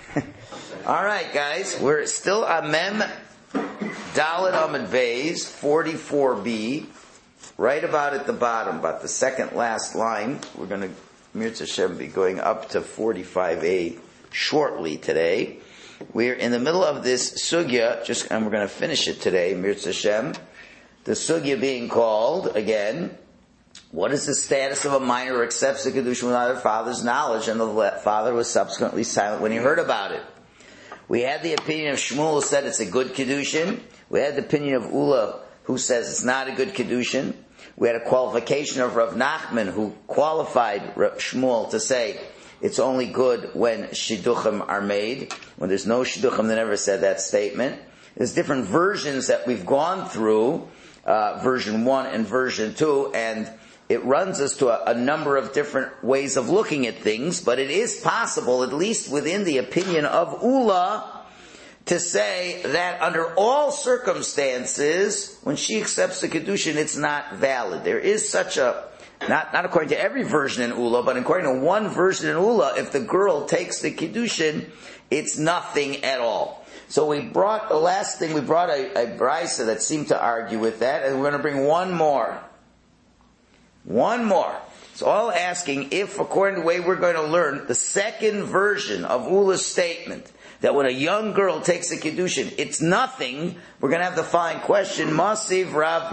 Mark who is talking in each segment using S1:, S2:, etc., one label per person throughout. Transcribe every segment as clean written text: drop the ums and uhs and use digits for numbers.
S1: All right, guys, we're still on Mem Dalet Amud Beis 44b, right about at the bottom, about the second last line. We're going to, Mirz Hashem, be going up to 45a shortly today. We're in the middle of this sugya, and we're going to finish it today, Mirz Hashem. The sugya being called, again, what is the status of a minor who accepts the kedushin without her father's knowledge, and the father was subsequently silent when he heard about it? We had the opinion of Shmuel, who said it's a good kedushin. We had the opinion of Ula, who says it's not a good kedushin. We had a qualification of Rav Nachman, who qualified Shmuel to say it's only good when shidduchim are made. When there's no shidduchim, they never said that statement. There's different versions that we've gone through, version 1 and version 2, and it runs us to a number of different ways of looking at things, but it is possible, at least within the opinion of Ula, to say that under all circumstances, when she accepts the kedushin, it's not valid. There is such a, not according to every version in Ula, but according to one version in Ula, if the girl takes the kedushin, it's nothing at all. So the last thing we brought a brisa that seemed to argue with that, and we're going to bring one more. One more. It's all asking if, according to the way we're going to learn, the second version of Ula's statement, that when a young girl takes a kedushin, it's nothing, we're going to have the following question. Masiv Rav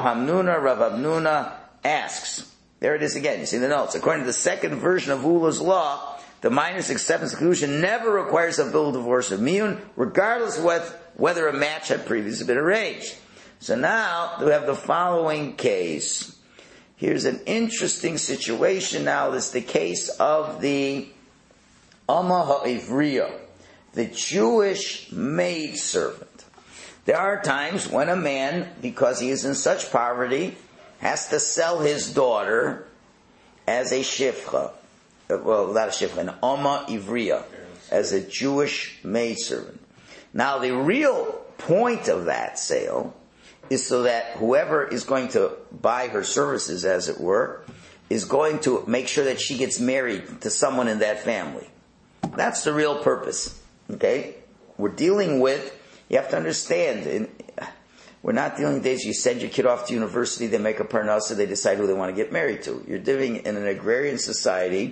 S1: Hamnuna asks. There it is again. You see the notes. According to the second version of Ula's law, the minor's acceptance of kedushin never requires a bill of divorce of miyun, regardless of whether a match had previously been arranged. So now we have the following case. Here's an interesting situation now. This is the case of the Amma Ha'ivriya, the Jewish maidservant. There are times when a man, because he is in such poverty, has to sell his daughter as a shifcha. Well, not a shifcha, an Amma Ivriya, as a Jewish maidservant. Now, the real point of that sale is so that whoever is going to buy her services, as it were, is going to make sure that she gets married to someone in that family. That's the real purpose. Okay? We're dealing with, you have to understand, we're not dealing with days you send your kid off to university, they make a parnasa, they decide who they want to get married to. You're living in an agrarian society.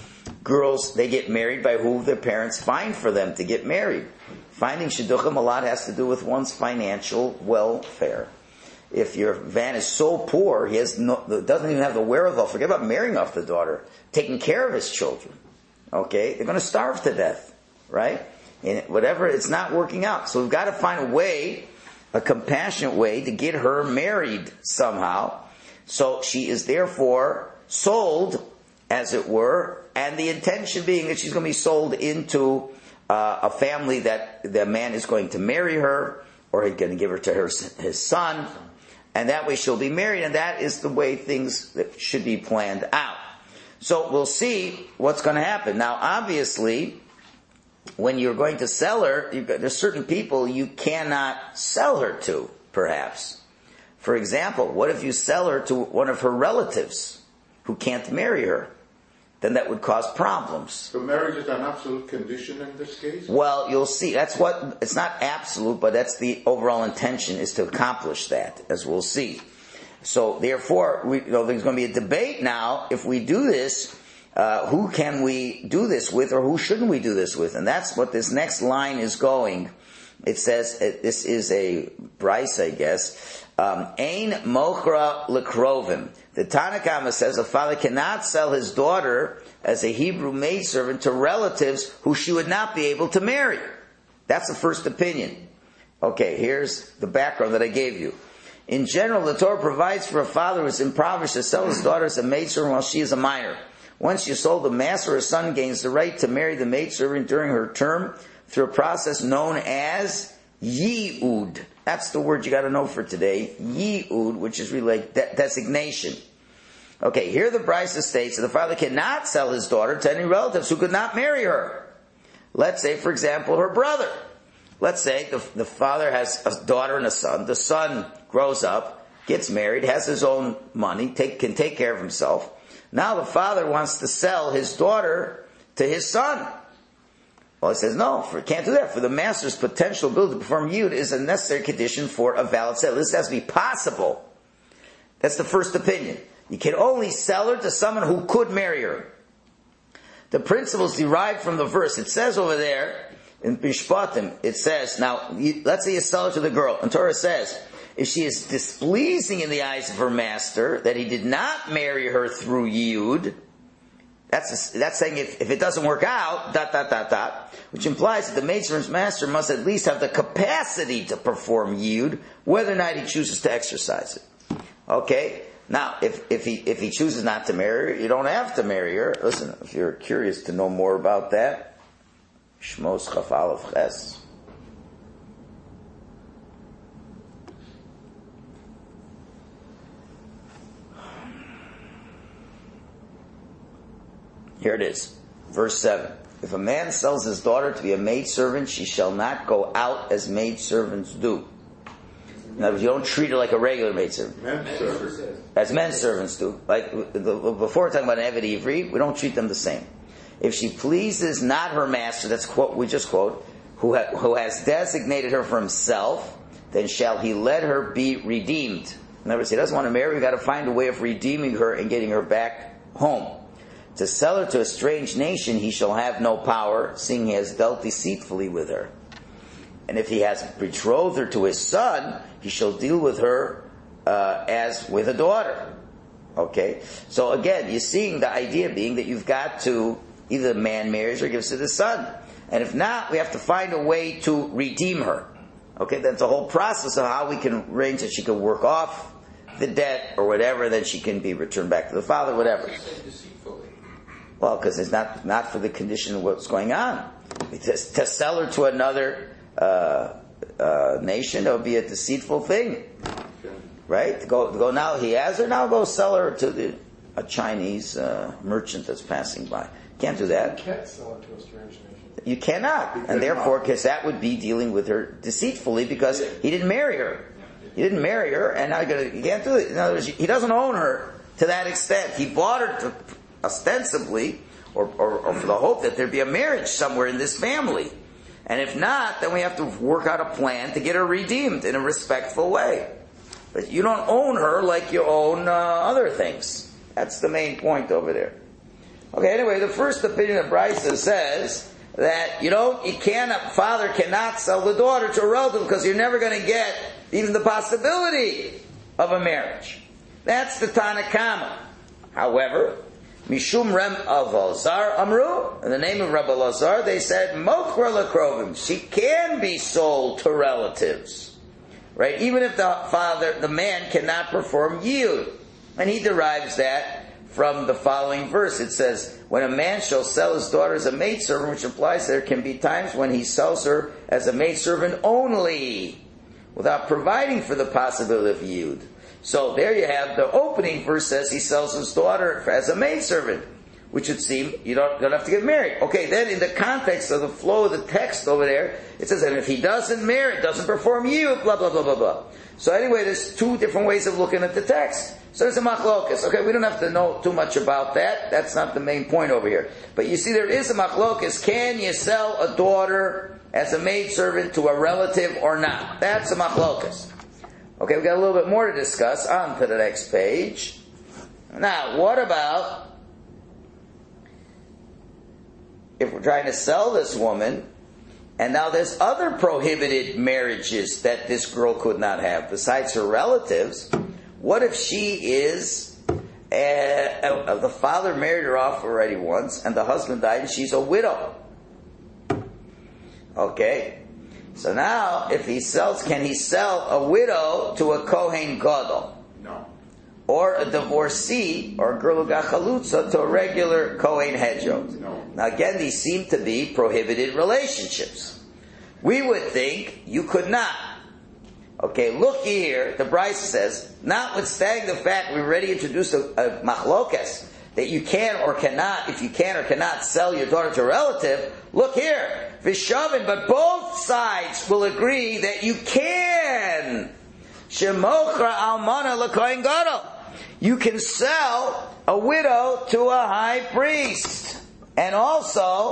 S1: Girls, they get married by who their parents find for them to get married. Finding shidduchim, a lot has to do with one's financial welfare. If your man is so poor, he doesn't even have the wherewithal, forget about marrying off the daughter, taking care of his children. Okay? They're going to starve to death. Right? And whatever, it's not working out. So we've got to find a way, a compassionate way, to get her married somehow. So she is therefore sold, as it were, and the intention being that she's going to be sold into a family that the man is going to marry her, or he's going to give her to his son, and that way she'll be married, and that is the way things that should be planned out. So we'll see what's going to happen. Now, obviously, when you're going to sell her, there's certain people you cannot sell her to, perhaps. For example, what if you sell her to one of her relatives who can't marry her? Then that would cause problems.
S2: So marriage is an absolute condition in this case?
S1: Well, you'll see. It's not absolute, but that's the overall intention, is to accomplish that, as we'll see. So therefore, there's going to be a debate now. If we do this, who can we do this with, or who shouldn't we do this with? And that's what this next line is going. It says, this is a bryce, I guess. Ein mochra lekrovim. The Tanna Kama says a father cannot sell his daughter as a Hebrew maidservant to relatives who she would not be able to marry. That's the first opinion. Okay, here's the background that I gave you. In general, the Torah provides for a father who is impoverished to sell his daughter as a maidservant while she is a minor. Once she is sold, the master or son gains the right to marry the maidservant during her term through a process known as yi'ud. That's the word you got to know for today. Yi'ud, which is really like designation. Okay, here the Brisa states that the father cannot sell his daughter to any relatives who could not marry her. Let's say, for example, her brother. Let's say the father has a daughter and a son. The son grows up, gets married, has his own money, can take care of himself. Now the father wants to sell his daughter to his son. Well, it says no, can't do that. For the master's potential ability to perform yud is a necessary condition for a valid sale. This has to be possible. That's the first opinion. You can only sell her to someone who could marry her. The principle is derived from the verse. It says over there, in Mishpatim, it says, now, let's say you sell her to the girl, and Torah says, if she is displeasing in the eyes of her master, that he did not marry her through yud, that's saying if it doesn't work out, ... which implies that the maidservant's master must at least have the capacity to perform yud, whether or not he chooses to exercise it. Okay? Now, if he chooses not to marry her, you don't have to marry her. Listen, if you're curious to know more about that, Shmos Chaf Aleph Ches. Here it is, verse 7. If a man sells his daughter to be a maidservant, she shall not go out as maidservants do. In other words, you don't treat her like a regular maidservant. As men servants do. Like, before we're talking about an Eved Ivri, we don't treat them the same. If she pleases not her master, that's quote, we just quote, who has designated her for himself, then shall he let her be redeemed. In other words, he doesn't want to marry her, we've got to find a way of redeeming her and getting her back home. To sell her to a strange nation, he shall have no power, seeing he has dealt deceitfully with her. And if he has betrothed her to his son, he shall deal with her as with a daughter. Okay? So again, you're seeing the idea being that you've got to, either the man marries or gives to the son. And if not, we have to find a way to redeem her. Okay? That's a whole process of how we can arrange that she can work off the debt or whatever, then she can be returned back to the father, whatever. Well, because it's not for the condition of what's going on. To sell her to another nation, it would be a deceitful thing, right? To go now. He has her now. Go sell her to a Chinese merchant that's passing by. Can't do that.
S3: You can't sell her to a strange nation.
S1: You cannot, and therefore, because that would be dealing with her deceitfully, because he didn't marry her. He didn't marry her, and now you can't do it. In other words, he doesn't own her to that extent. He bought her to, ostensibly, or for the hope that there'd be a marriage somewhere in this family. And if not, then we have to work out a plan to get her redeemed in a respectful way. But you don't own her like you own other things. That's the main point over there. Okay, anyway, the first opinion of Brisa says that a father cannot sell the daughter to a relative because you're never going to get even the possibility of a marriage. That's the Tanakama. However, Mishum Rem Elazar Amru, in the name of Rabbi Elazar, they said, Mochra Lekrovim, she can be sold to relatives. Right? Even if the man cannot perform yud. And he derives that from the following verse. It says, when a man shall sell his daughter as a maidservant, which implies there can be times when he sells her as a maidservant only, without providing for the possibility of yud. So there you have the opening verse says he sells his daughter as a maidservant, which would seem you don't have to get married. Okay, then in the context of the flow of the text over there, it says, and if he doesn't marry, doesn't perform yud, blah, blah, blah, blah, blah. So anyway, there's two different ways of looking at the text. So there's a machlokas. Okay, we don't have to know too much about that. That's not the main point over here. But you see, there is a machlokas. Can you sell a daughter as a maidservant to a relative or not? That's a machlokas. Okay, we've got a little bit more to discuss. On to the next page. Now, what about if we're trying to sell this woman, and now there's other prohibited marriages that this girl could not have, besides her relatives? What if she is, the father married her off already once, and the husband died, and she's a widow? Okay. So now, if he sells, can he sell a widow to a Kohen Gadol?
S2: No.
S1: Or a divorcee, or a girl who got chalutza, to a regular Kohen Hedron?
S2: No.
S1: Now again, these seem to be prohibited relationships. We would think you could not. Okay, look here, the Brisa says, notwithstanding the fact we already introduced a machlokas, that you can or cannot, if you can or cannot sell your daughter to a relative, look here, Vishavin, but both sides will agree that you can. Shemochra almana l'kohen gadol. You can sell a widow to a high priest. And also,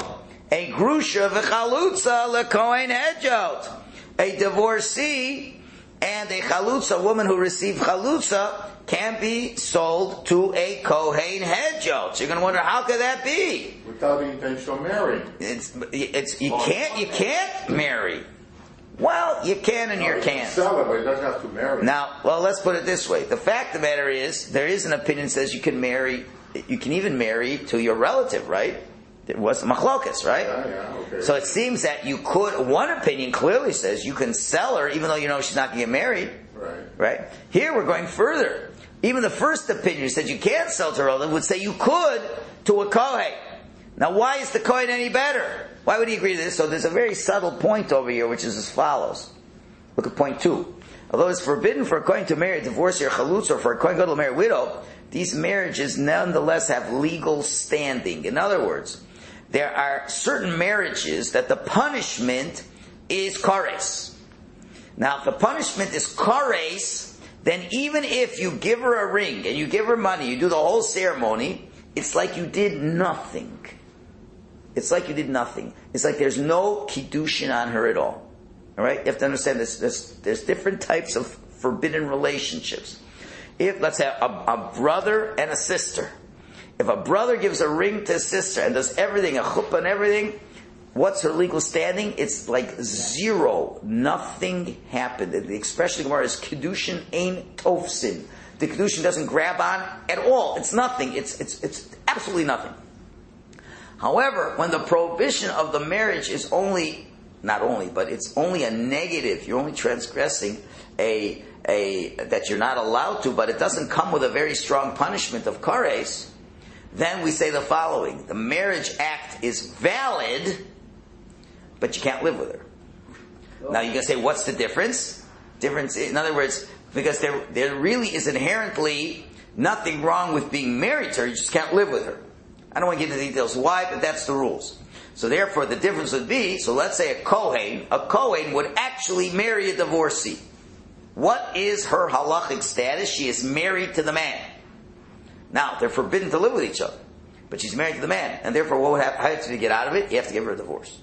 S1: a grusha v'chalutza lekohen hedjot. A divorcee and a chalutza, a woman who received chalutza, can be sold to a kohen hedjot. So you're going to wonder, how could that be?
S2: Without the intentional marrying.
S1: You can't marry. Well, you can and you can't.
S2: Sell it, but it doesn't have to marry.
S1: Now, well, let's put it this way. The fact of the matter is, there is an opinion that says you can even marry to your relative, right? It was machlokas, right?
S2: Yeah, okay.
S1: So it seems that you could, one opinion clearly says you can sell her even though you know she's not going to get married. Right? Here we're going further. Even the first opinion said you can't sell to a relative would say you could to a kohen. Now why is the kohen any better? Why would he agree to this? So there's a very subtle point over here which is as follows. Look at point 2. Although it's forbidden for a kohen to marry a divorcee or chalutz, or for a kohen to marry a widow, these marriages nonetheless have legal standing. In other words, there are certain marriages that the punishment is kares. Now, if the punishment is kares, then even if you give her a ring and you give her money, you do the whole ceremony, it's like you did nothing. It's like you did nothing. It's like there's no kiddushin on her at all. All right? You have to understand this. There's different types of forbidden relationships. If, let's say, a brother and a sister. If a brother gives a ring to a sister and does everything, a chuppah and everything, what's her legal standing? It's like zero. Nothing happened. The expression of the Gemara is kiddushin ein tofsin. The kiddushin doesn't grab on at all. It's nothing. It's absolutely nothing. However, when the prohibition of the marriage is but it's only a negative. You're only transgressing that you're not allowed to, but it doesn't come with a very strong punishment of kares. Then we say the following: the marriage act is valid, but you can't live with her. Now you're going to say, what's the difference? In other words, because there really is inherently nothing wrong with being married to her, you just can't live with her. I don't want to get into details why, but that's the rules. So therefore the difference would be, so let's say a Kohen would actually marry a divorcee. What is her halachic status? She is married to the man. Now, they're forbidden to live with each other, but she's married to the man, and therefore what would happen? How do you get out of it? You have to give her a divorce.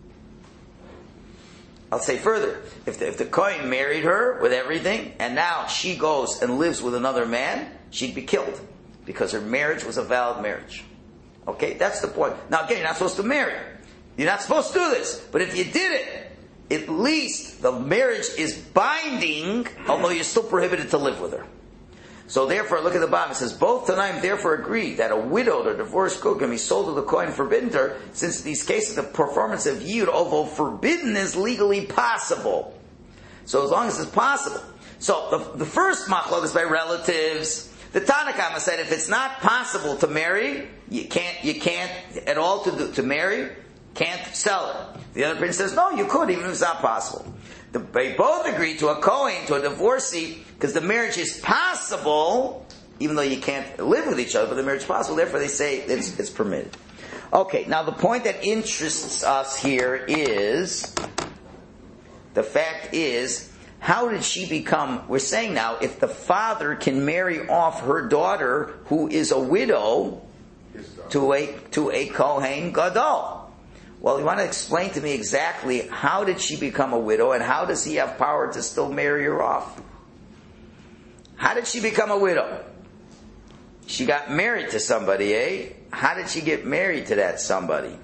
S1: I'll say further, if the Kohen married her with everything, and now she goes and lives with another man, she'd be killed, because her marriage was a valid marriage. Okay, that's the point. Now again, you're not supposed to marry her. You're not supposed to do this, but if you did it, at least the marriage is binding, although you're still prohibited to live with her. So therefore, look at the bottom. It says, both Tanaim therefore agree that a widowed or divorced cook can be sold to the Kohen forbidden to her, since in these cases the performance of yid, although forbidden, is legally possible. So as long as it's possible. So the first machlok is by relatives. The Tanna Kama said if it's not possible to marry, you can't at all to marry, can't sell it. The other prince says, no, you could, even if it's not possible. They both agree to a Kohen, to a divorcee, because the marriage is possible, even though you can't live with each other, but the marriage is possible, therefore they say it's permitted. Okay, now the point that interests us here is, the fact is, how did she become, we're saying now, if the father can marry off her daughter, who is a widow, to a Kohen Gadol. Well, you want to explain to me exactly how did she become a widow and how does he have power to still marry her off? How did she become a widow? She got married to somebody, eh? How did she get married to that somebody?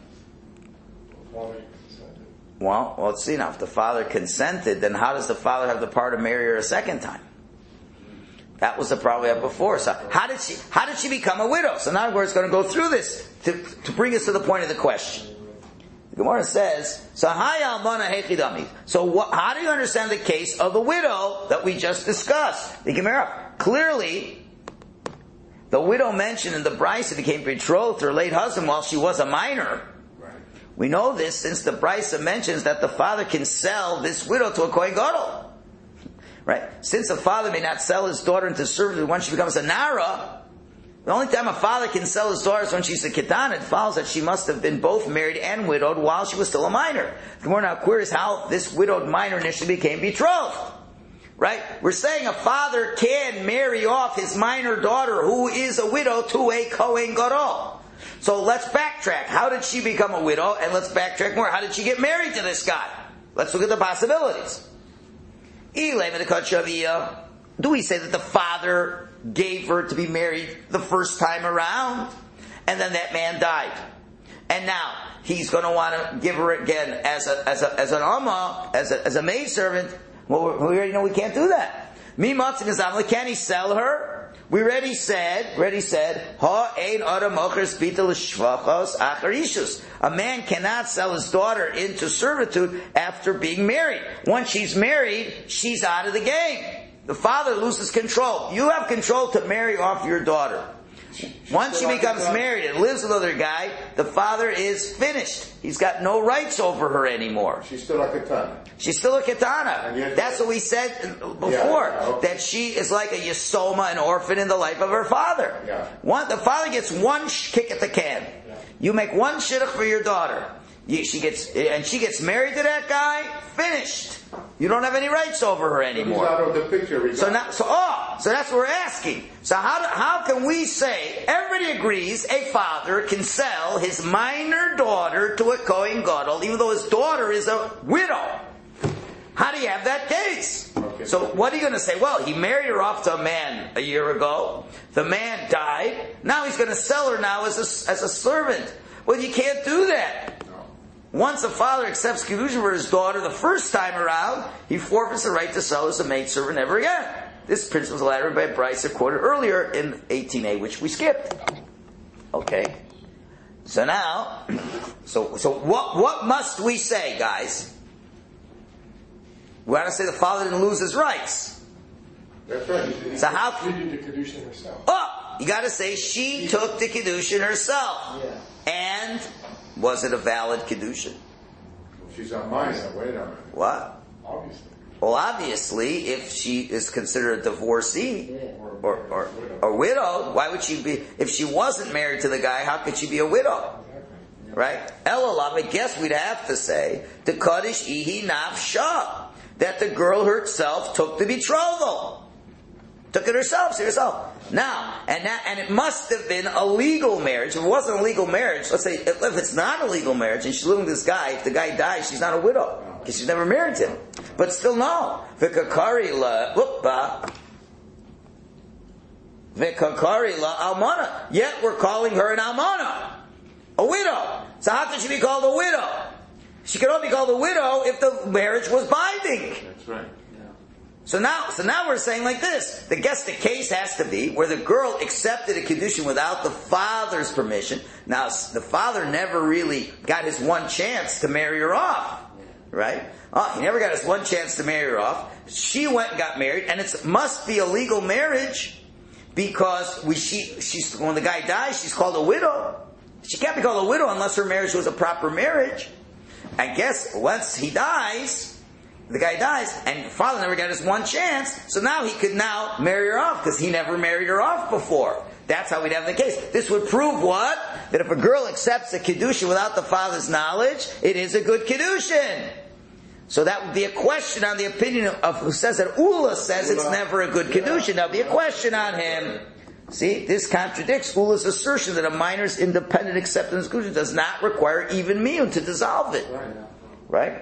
S1: Well, let's see now. If the father consented, then how does the father have the power to marry her a second time? That was the problem we had before. So how did she become a widow? So now we're going to go through this to bring us to the point of the question. The Gemara says, so how do you understand the case of the widow that we just discussed? The Gemara, clearly, the widow mentioned in the Brisa became betrothed to her late husband while she was a minor. Right. We know this since the Brisa mentions that the father can sell this widow to a Kohen Gadol. Right? Since a father may not sell his daughter into servitude once she becomes a Nara, the only time a father can sell his daughter is when she's a Ketan. It follows that she must have been both married and widowed while she was still a minor. The Gemara now queries how this widowed minor initially became betrothed. Right? We're saying a father can marry off his minor daughter who is a widow to a Kohen Gadol. So let's backtrack. How did she become a widow? And let's backtrack more. How did she get married to this guy? Let's look at the possibilities. Do we say that the father gave her to be married the first time around, and then that man died, and now he's going to want to give her again as an amma, as a maidservant? Well, we already know we can't do that. Can he sell her? We already said, a man cannot sell his daughter into servitude after being married. Once she's married, she's out of the game. The father loses control. You have control to marry off your daughter. Once she becomes married and lives with another guy, the father is finished. He's got no rights over her anymore.
S2: She's still a katana.
S1: She's still a katana. That's what we said before. That she is like a yesoma, an orphan in the life of her father. The father gets one kick at the can. You make one shidduch for your daughter. She gets married to that guy. Finished. You don't have any rights over her anymore.
S2: He's out of the picture.
S1: So that's what we're asking. So how can we say everybody agrees a father can sell his minor daughter to a Kohen Gadol, even though his daughter is a widow? How do you have that case? Okay. So what are you going to say? Well, he married her off to a man a year ago. The man died. Now he's going to sell her now as a servant. Well, you can't do that. Once a father accepts kedusha for his daughter the first time around, he forfeits the right to sell her as a maidservant never again. This principle is elaborated by Bryce quoted earlier in 18a, which we skipped. Okay. So now, so what must we say, guys? We want to say the father didn't lose his rights.
S2: That's right.
S1: So how?
S3: She did the kedushin herself.
S1: Oh, you got to say she took the kedushin herself.
S3: Yeah.
S1: And was it a valid kedushin?
S2: She's a minor. Wait a minute.
S1: What?
S3: Obviously.
S1: Well, obviously, if she is considered a divorcee or a widow, why would she be? If she wasn't married to the guy, how could she be a widow? Right? Elalam, I guess we'd have to say the kaddish ihi nafsha, that the girl herself took the betrothal. Took it herself, Now, and it must have been a legal marriage. If it wasn't a legal marriage, let's say, if it's not a legal marriage and she's living with this guy, if the guy dies, she's not a widow. Because she's never married to him. But still no. V'kakari la almana. Yet we're calling her an almana. A widow. So how could she be called a widow? She could only be called a widow if the marriage was binding.
S2: That's right.
S1: So now we're saying like this. The case has to be where the girl accepted a kedushin without the father's permission. Now, the father never really got his one chance to marry her off. Right? He never got his one chance to marry her off. She went and got married, and it must be a legal marriage because when the guy dies, she's called a widow. She can't be called a widow unless her marriage was a proper marriage. I guess once he dies, the guy dies, and the father never got his one chance, so now he could now marry her off, because he never married her off before. That's how we'd have the case. This would prove what? That if a girl accepts a kedushin without the father's knowledge, it is a good kedushin. So that would be a question on the opinion of who says that Ula says it's never a good kedushin. That would be a question on him. See, this contradicts Ula's assertion that a minor's independent acceptance of kedushin does not require even miyun to dissolve it. Right?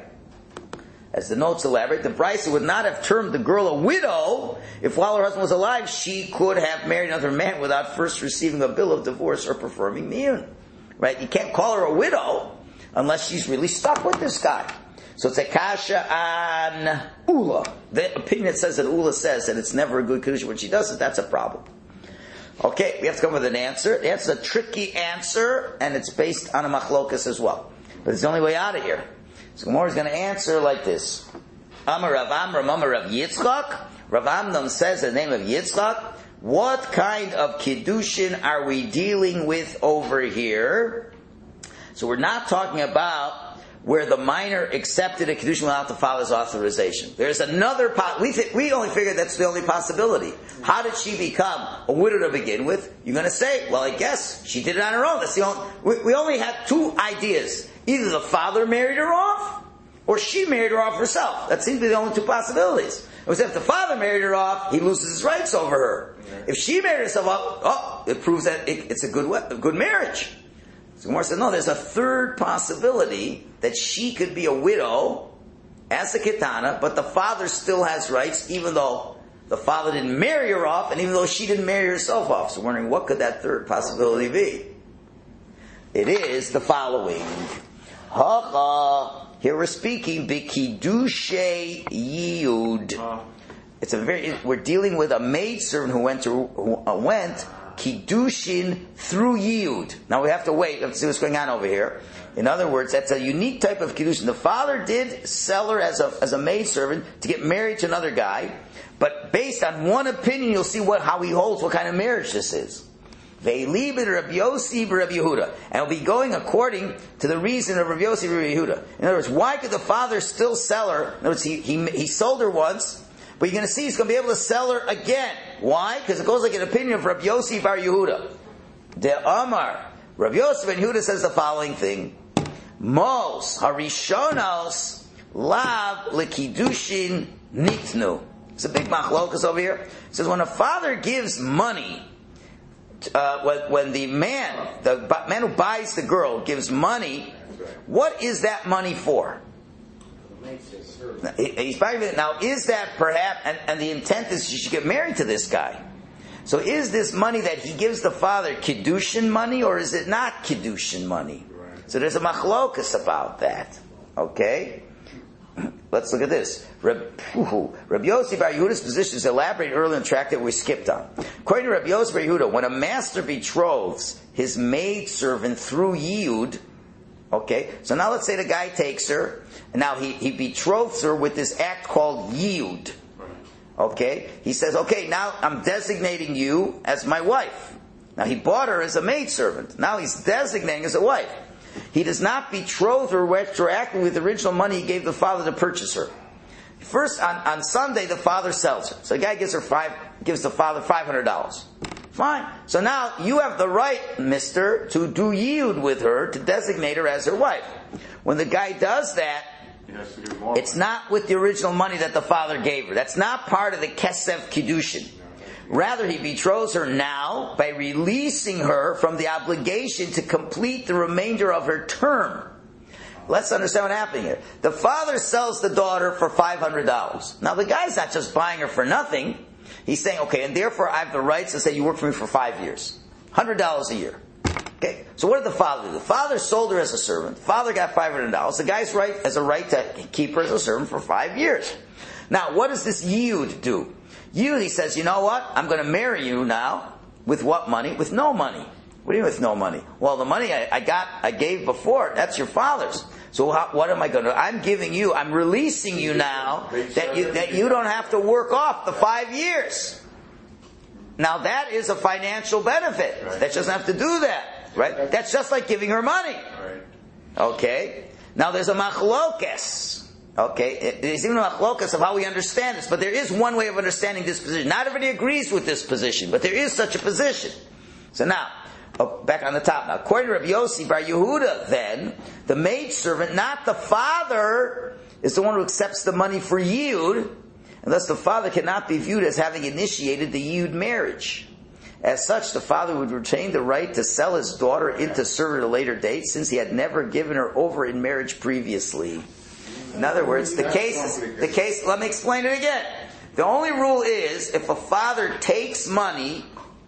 S1: As the notes elaborate, the Brisa would not have termed the girl a widow if while her husband was alive she could have married another man without first receiving a bill of divorce or performing miyun. Right? You can't call her a widow unless she's really stuck with this guy. So it's a kasha on Ula. The opinion that says that Ula says that it's never a good kedusha when she does it, that's a problem. Okay, we have to come with an answer. The answer is a tricky answer, and it's based on a machlokas as well. But it's the only way out of here. So Gemara is going to answer like this. Amar Rav Amram, Amar Rav Yitzchak. Rav Amram says the name of Yitzchak. What kind of kiddushin are we dealing with over here? So we're not talking about where the minor accepted a kiddushin without the father's authorization. There's another we only figured that's the only possibility. How did she become a widow to begin with? You're going to say, well, I guess she did it on her own. That's the only. We only had two ideas. Either the father married her off, or she married her off herself. That seems to be the only two possibilities. It was if the father married her off, he loses his rights over her. If she married herself off, it proves that it's a good marriage. So Gemara said, no, there's a third possibility that she could be a widow as a ketana, but the father still has rights, even though the father didn't marry her off, and even though she didn't marry herself off. So we're wondering, what could that third possibility be? It is the following. Hacha. Here we're speaking b'kiddushay yiyud. We're dealing with a maidservant who went kiddushin through yiyud. Now we have to wait. We have to see what's going on over here. In other words, that's a unique type of kiddushin. The father did sell her as a maidservant to get married to another guy, but based on one opinion, you'll see how he holds what kind of marriage this is. Ve'ilibid Rabbi Yossi Rabbi Yehuda, and it'll be going according to the reason of Rabbi Yossi Rabbi Yehuda. In other words, why could the father still sell her? In other words, he sold her once, but you're going to see he's going to be able to sell her again. Why? Because it goes like an opinion of Rabbi Yossi Bar Yehuda. De Amar, Rabbi Yossi Ben Yehuda says the following thing: Mos harishonos lav lekidushin nitnu. It's a big machlokas over here. It says when a father gives money, when the man who buys the girl gives money, what is that money for? Now, is that perhaps, and the intent is she should get married to this guy. So is this money that he gives the father kiddushin money, or is it not kiddushin money? So there's a machlokas about that. Okay? Let's look at this. Rabbi Yossi Bar Yehuda's position is elaborated earlier in the track that we skipped on. According to Rabbi Yossi Bar Yehuda, when a master betroths his maidservant through yiyud, okay, so now let's say the guy takes her, and now he betroths her with this act called yiyud. Okay, he says, okay, now I'm designating you as my wife. Now he bought her as a maidservant. Now he's designating as a wife. He does not betroth her retroactively with the original money he gave the father to purchase her. First, on Sunday, the father sells her. So the guy gives the father $500. Fine. So now you have the right, mister, to do yiyud with her, to designate her as her wife. When the guy does that, it's not with the original money that the father gave her. That's not part of the kesef kiddushin. Rather, he betroths her now by releasing her from the obligation to complete the remainder of her term. Let's understand what happened here. The father sells the daughter for $500. Now, the guy's not just buying her for nothing. He's saying, okay, and therefore I have the rights to say you work for me for 5 years. $100 a year. Okay, so what did the father do? The father sold her as a servant. The father got $500. The guy's right has a right to keep her as a servant for 5 years. Now, what does this yiyud do? Yiyud, he says, you know what? I'm going to marry you now. With what money? With no money. What do you mean with no money? Well, the money I gave before, that's your father's. So what am I going to do? I'm releasing you now that you don't have to work off the 5 years. Now that is a financial benefit. Right. That doesn't have to do that. Right? That's just like giving her money. Right. Okay? Now there's a machlokes. Okay? There's even a machlokes of how we understand this, but there is one way of understanding this position. Not everybody agrees with this position, but there is such a position. So now, back on the top now. According to Rabbi Yossi Bar Yehuda, then, the maidservant, not the father, is the one who accepts the money for yiyud, and thus the father cannot be viewed as having initiated the yiyud marriage. As such, the father would retain the right to sell his daughter into service at a later date, since he had never given her over in marriage previously. In other words, the case, let me explain it again. The only rule is, if a father takes money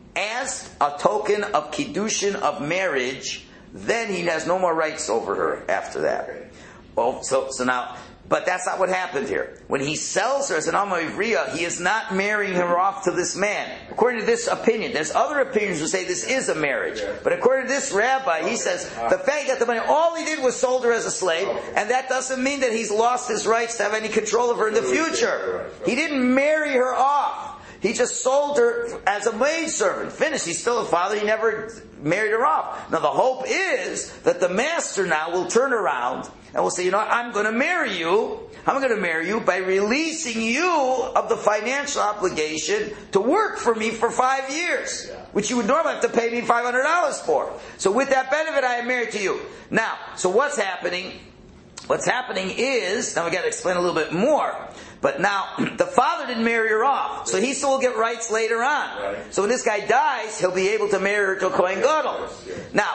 S1: as a token of kiddushin of marriage, then he has no more rights over her after that. Well, so now, but that's not what happened here. When he sells her as an Alma Ivriya, he is not marrying her off to this man. According to this opinion, there's other opinions who say this is a marriage. But according to this rabbi, he says, the fact he got the money, all he did was sold her as a slave, and that doesn't mean that he's lost his rights to have any control of her in the future. He didn't marry her off. He just sold her as a maidservant. Finished. He's still a father. He never married her off. Now the hope is that the master now will turn around and will say, you know what, I'm going to marry you. I'm going to marry you by releasing you of the financial obligation to work for me for 5 years, which you would normally have to pay me $500 for. So with that benefit, I am married to you. Now, so what's happening? what's happening is, now we got to explain a little bit more. But now, the father didn't marry her off, so he still will get rights later on.
S2: Right.
S1: So when this guy dies, he'll be able to marry her to a Kohen Gadol. Now,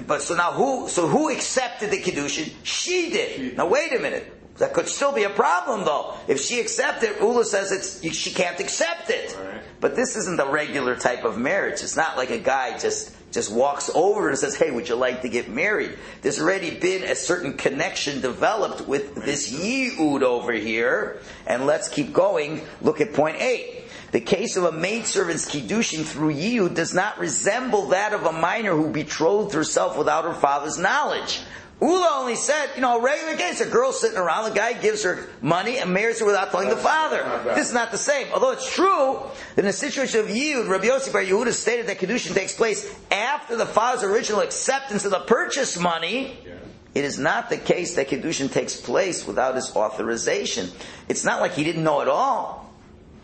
S1: who accepted the Kiddushin? She did. Now wait a minute. That could still be a problem though. If she accepted, Ula says she can't accept it.
S2: Right.
S1: But this isn't the regular type of marriage. It's not like a guy just walks over and says, hey, would you like to get married? There's already been a certain connection developed with this Yehud over here. And let's keep going. Look at point 8. The case of a maidservant's kiddushin through Yehud does not resemble that of a minor who betrothed herself without her father's knowledge. Ula only said, a regular case, a girl sitting around, the guy gives her money and marries her without telling the father. This is not the same. Although it's true that in the situation of Yehud, Rabbi Yossi Bar Yehuda stated that Kedushin takes place after the father's original acceptance of the purchase money. It is not the case that Kedushin takes place without his authorization. It's not like he didn't know at all.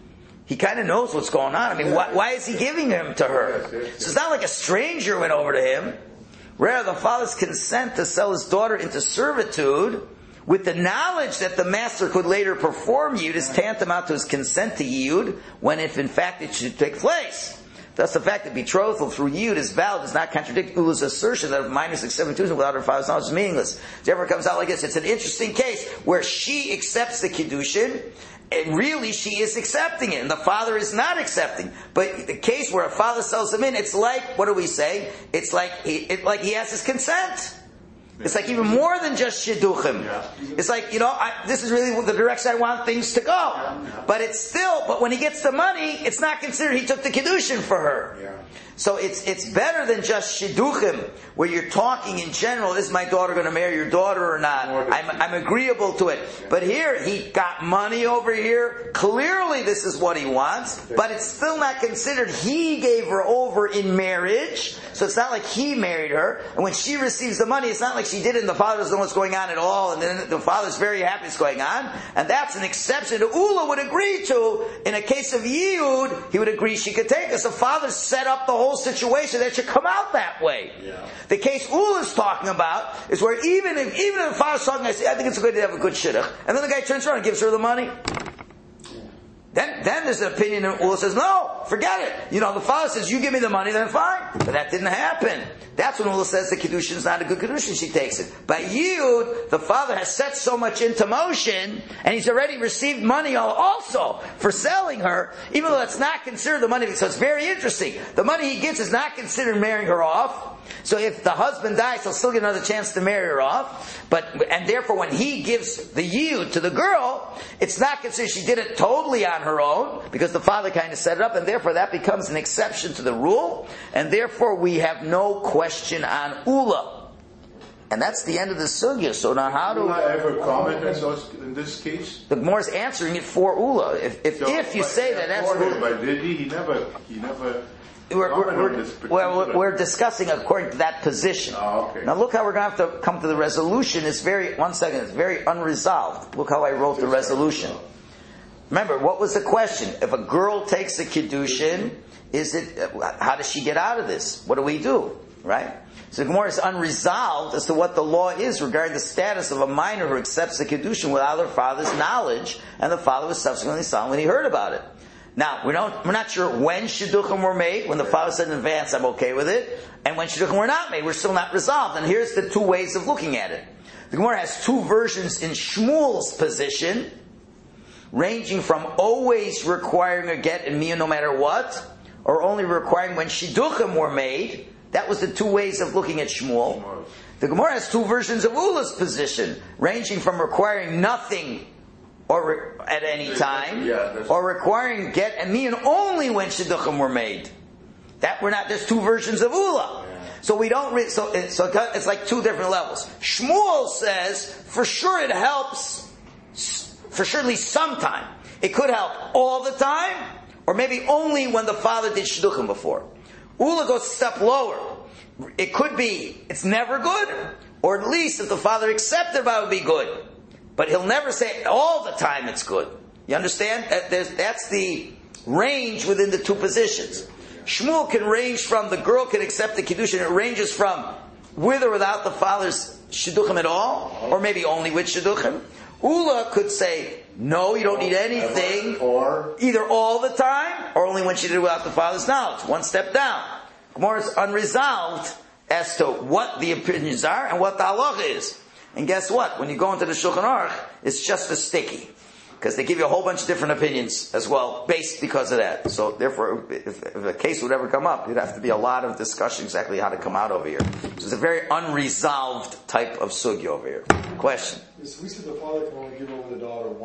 S1: He kind of knows what's going on. I mean, why is he giving him to her? So it's not like a stranger went over to him. Rather, the father's consent to sell his daughter into servitude with the knowledge that the master could later perform Yehud is tantamount to his consent to Yehud when if in fact it should take place. Thus the fact that betrothal through Yehud is valid does not contradict Ula's assertion that if minors accept Kedushin without her father's knowledge is meaningless. Therefore it comes out like this. It's an interesting case where she accepts the Kedushin and really she is accepting it, and the father is not accepting. But the case where a father sells him in, it's like, what do we say? It's like he has his consent. It's like even more than just shidduchim. It's like, this is really the direction I want things to go. But but when he gets the money, it's not considered he took the kiddushin for her. So it's better than just shidduchim, where you're talking in general, is my daughter going to marry your daughter or not? I'm agreeable to it. But here, he got money over here. Clearly this is what he wants. But it's still not considered he gave her over in marriage. So it's not like he married her. And when she receives the money, it's not like she did it and the father doesn't know what's going on at all. And then the father's very happy it's going on. And that's an exception that Ula would agree to. In a case of Yehud, he would agree she could take us. The father set up the whole situation that should come out that way. The case Ula's talking about is where even if the father's talking, I think it's a good idea to have a good shidduch, and then the guy turns around and gives her the money. Then there's an opinion and Ula says, no, forget it. The father says, you give me the money, then fine. But that didn't happen. That's when Ula says the Kiddushin is not a good Kiddushin, she takes it. But Yehud, the father has set so much into motion, and he's already received money also for selling her, even though that's not considered the money. So it's very interesting. The money he gets is not considered marrying her off. So if the husband dies, he'll still get another chance to marry her off. And therefore when he gives the Yehud to the girl, it's not considered she did it totally on her own, because the father kind of set it up, and therefore that becomes an exception to the rule, and therefore we have no question on Ula. And that's the end of the sugya. So now how do...
S2: Ula ever comment in this case?
S1: The Gemara is answering it for Ula. If you say that, that's...
S2: But did he never...
S1: We're discussing according to that position.
S2: Okay.
S1: Now look how we're going to have to come to the resolution. It's very unresolved. Look how I wrote the resolution. Remember, what was the question? If a girl takes a kiddushin, how does she get out of this? What do we do? Right? So the Gemara is unresolved as to what the law is regarding the status of a minor who accepts the kiddushin without her father's knowledge, and the father was subsequently silent when he heard about it. Now, we're not sure when shidduchim were made. When the father said in advance, I'm okay with it. And when shidduchim were not made, we're still not resolved. And here's the two ways of looking at it. The Gemara has two versions in Shmuel's position, ranging from always requiring a get in miyah no matter what, or only requiring when shidduchim were made. That was the two ways of looking at Shmuel. The Gemara has two versions of Ula's position, ranging from requiring nothing or at any time, or requiring get and miyah only when shidduchim were made. There's two versions of Ula. So we don't. So it's like two different levels. Shmuel says for sure it helps. For sure, at least sometime. It could help all the time, or maybe only when the father did shidduchim before. Ula goes a step lower. It could be it's never good, or at least if the father accepted it, it would be good. But he'll never say all the time it's good. You understand? That's the range within the two positions. Shmuel can range from the girl can accept the kiddushin. It ranges from with or without the father's shidduchim at all, or maybe only with shidduchim. Ula could say, no, you don't need anything,
S2: or
S1: either all the time, or only when she did it without the father's knowledge. One step down. Gemara is unresolved as to what the opinions are and what the halacha is. And guess what? When you go into the Shulchan Aruch, it's just as sticky. Because they give you a whole bunch of different opinions as well, based because of that. So therefore, if a case would ever come up, there'd have to be a lot of discussion exactly how to come out over here. So it's a very unresolved type of sugya over here. Question?
S3: Yes, we said the father can only give over the daughter